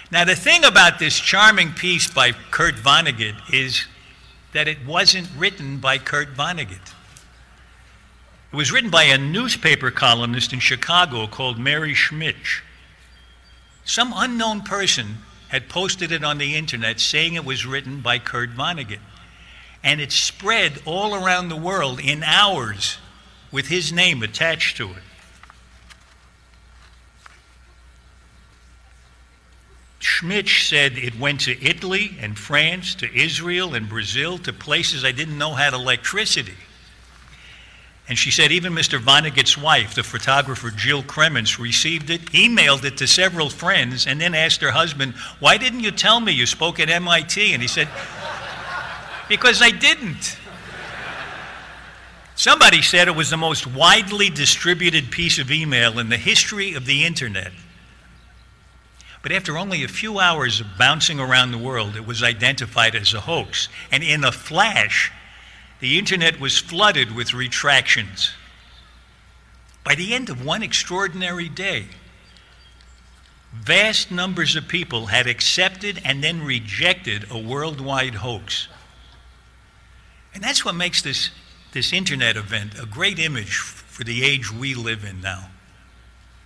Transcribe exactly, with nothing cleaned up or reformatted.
Now, the thing about this charming piece by Kurt Vonnegut is that it wasn't written by Kurt Vonnegut. It was written by a newspaper columnist in Chicago called Mary Schmitz. Some unknown person had posted it on the internet saying it was written by Kurt Vonnegut. And it spread all around the world in hours with his name attached to it. Schmitz said it went to Italy and France, to Israel and Brazil, to places I didn't know had electricity. And she said even Mister Vonnegut's wife, the photographer Jill Kremens, received it, emailed it to several friends, and then asked her husband, "Why didn't you tell me you spoke at M I T?" And he said, "Because I didn't." Somebody said it was the most widely distributed piece of email in the history of the internet. But after only a few hours of bouncing around the world, it was identified as a hoax. And in a flash, the internet was flooded with retractions. By the end of one extraordinary day, vast numbers of people had accepted and then rejected a worldwide hoax. And that's what makes this, this internet event a great image for the age we live in now.